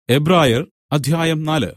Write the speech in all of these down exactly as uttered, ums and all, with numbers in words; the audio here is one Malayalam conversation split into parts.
എബ്രായർ അധ്യായം നാല്.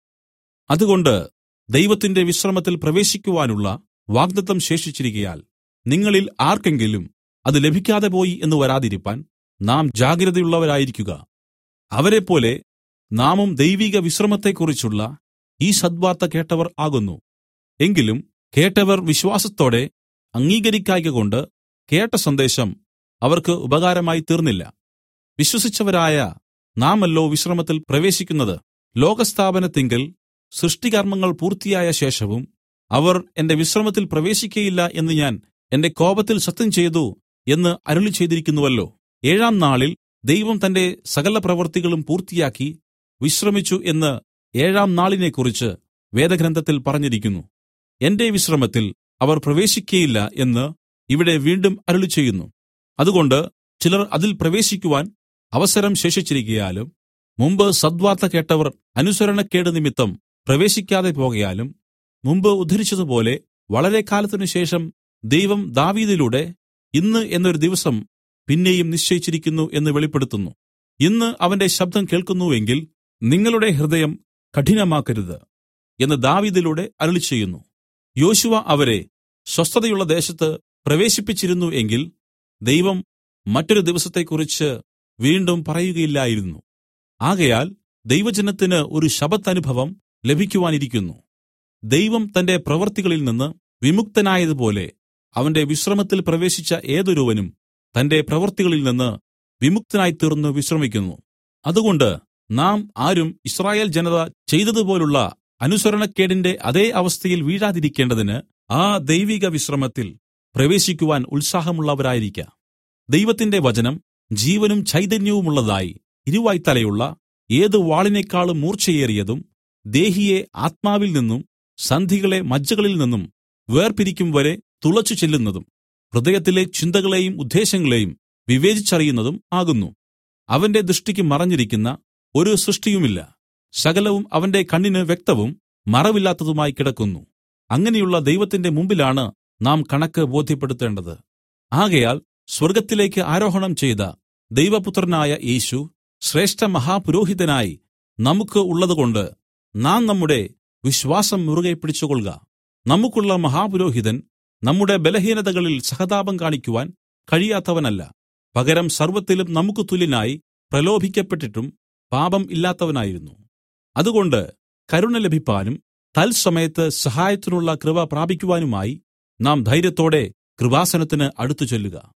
അതുകൊണ്ട് ദൈവത്തിന്റെ വിശ്രമത്തിൽ പ്രവേശിക്കുവാനുള്ള വാഗ്ദത്തം ശേഷിച്ചിരിക്കയാൽ നിങ്ങളിൽ ആർക്കെങ്കിലും അത് ലഭിക്കാതെ പോയി എന്ന് വരാതിരിപ്പാൻ നാം ജാഗ്രതയുള്ളവരായിരിക്കുക. അവരെപ്പോലെ നാമും ദൈവിക വിശ്രമത്തെക്കുറിച്ചുള്ള ഈ സദ്വാർത്ത കേട്ടവർ ആകുന്നു. എങ്കിലും കേട്ടവർ വിശ്വാസത്തോടെ അംഗീകരിക്കായ്കകൊണ്ട് കേട്ട സന്ദേശം അവർക്ക് ഉപകാരമായി തീർന്നില്ല. വിശ്വസിച്ചവരായ നാമല്ലോ വിശ്രമത്തിൽ പ്രവേശിക്കുന്നത്. ലോകസ്ഥാപനത്തിങ്കൽ സൃഷ്ടികർമ്മങ്ങൾ പൂർത്തിയായ ശേഷവും അവർ എന്റെ വിശ്രമത്തിൽ പ്രവേശിക്കയില്ല എന്ന് ഞാൻ എന്റെ കോപത്തിൽ സത്യം ചെയ്തു എന്ന് അരുളിച്ചെയ്തിരിക്കുന്നുവല്ലോ. ഏഴാം നാളിൽ ദൈവം തന്റെ സകല പ്രവൃത്തികളും പൂർത്തിയാക്കി വിശ്രമിച്ചു എന്ന് ഏഴാം നാളിനെക്കുറിച്ച് വേദഗ്രന്ഥത്തിൽ പറഞ്ഞിരിക്കുന്നു. എന്റെ വിശ്രമത്തിൽ അവർ പ്രവേശിക്കയില്ല എന്ന് ഇവിടെ വീണ്ടും അരുളിച്ചെയ്യുന്നു. അതുകൊണ്ട് ചിലർ അതിൽ പ്രവേശിക്കുവാൻ അവസരം ശേഷിച്ചിരിക്കയാലും മുമ്പ് സദ്വാർത്ത കേട്ടവർ അനുസരണക്കേട് നിമിത്തം പ്രവേശിക്കാതെ പോകയാലും മുമ്പ് ഉദ്ധരിച്ചതുപോലെ വളരെ കാലത്തിനു ശേഷം ദൈവം ദാവീദിലൂടെ ഇന്ന് എന്നൊരു ദിവസം പിന്നെയും നിശ്ചയിച്ചിരിക്കുന്നു എന്ന് വെളിപ്പെടുത്തുന്നു. ഇന്ന് അവന്റെ ശബ്ദം കേൾക്കുന്നുവെങ്കിൽ നിങ്ങളുടെ ഹൃദയം കഠിനമാക്കരുത് എന്ന് ദാവീദിലൂടെ അരുളിച്ചെയ്യുന്നു. യോശുവ അവരെ സ്വസ്ഥതയുള്ള ദേശത്ത് പ്രവേശിപ്പിച്ചിരുന്നു എങ്കിൽ ദൈവം മറ്റൊരു ദിവസത്തെക്കുറിച്ച് വീണ്ടും പറയുകയില്ലായിരുന്നു. ആകയാൽ ദൈവജനത്തിന് ഒരു ശബ്ബത്ത് അനുഭവം ലഭിക്കുവാനിരിക്കുന്നു. ദൈവം തന്റെ പ്രവൃത്തികളിൽ നിന്ന് വിമുക്തനായതുപോലെ അവന്റെ വിശ്രമത്തിൽ പ്രവേശിച്ച ഏതൊരുവനും തന്റെ പ്രവൃത്തികളിൽ നിന്ന് വിമുക്തനായിത്തീർന്ന് വിശ്രമിക്കുന്നു. അതുകൊണ്ട് നാം ആരും യിസ്രായേൽ ജനത ചെയ്തതുപോലുള്ള അനുസരണക്കേടിന്റെ അതേ അവസ്ഥയിൽ വീഴാതിരിക്കേണ്ടതിന് ആ ദൈവിക വിശ്രമത്തിൽ പ്രവേശിക്കുവാൻ ഉത്സാഹമുള്ളവരായിരിക്ക. ദൈവത്തിന്റെ വചനം ജീവനും ചൈതന്യവുമുള്ളതായി ഇരുവായ്ത്തലയുള്ള ഏത് വാളിനേക്കാളും മൂർച്ചയേറിയതും ദേഹിയെ ആത്മാവിൽ നിന്നും സന്ധികളെ മജ്ജകളിൽ നിന്നും വേർപിരിക്കും വരെ തുളച്ചു ചെല്ലുന്നതും ഹൃദയത്തിലെ ചിന്തകളെയും ഉദ്ദേശങ്ങളെയും വിവേചിച്ചറിയുന്നതും ആകുന്നു. അവന്റെ ദൃഷ്ടിക്ക് മറഞ്ഞിരിക്കുന്ന ഒരു സൃഷ്ടിയുമില്ല. സകലവും അവന്റെ കണ്ണിന് വ്യക്തവും മറവില്ലാത്തതുമായി കിടക്കുന്നു. അങ്ങനെയുള്ള ദൈവത്തിന്റെ മുമ്പിലാണ് നാം കണക്ക് ബോധ്യപ്പെടുത്തേണ്ടത്. ആകയാൽ സ്വർഗ്ഗത്തിലേക്ക് ആരോഹണം ചെയ്ത ദൈവപുത്രനായ യേശു ശ്രേഷ്ഠ മഹാപുരോഹിതനായി നമുക്ക് ഉള്ളതുകൊണ്ട് നാം നമ്മുടെ വിശ്വാസം മുറുകെ പിടിച്ചുകൊള്ളുക. നമുക്കുള്ള മഹാപുരോഹിതൻ നമ്മുടെ ബലഹീനതകളിൽ സഹതാപം കാണിക്കുവാൻ കഴിയാത്തവനല്ല, പകരം സർവ്വത്തിലും നമുക്ക് തുല്യനായി പ്രലോഭിക്കപ്പെട്ടിട്ടും പാപം ഇല്ലാത്തവനായിരുന്നു. അതുകൊണ്ട് കരുണ ലഭിപ്പാനും തൽസമയത്ത് സഹായത്തിനുള്ള കൃപ പ്രാപിക്കുവാനുമായി നാം ധൈര്യത്തോടെ കൃപാസനത്തിന് അടുത്തു ചെല്ലുക.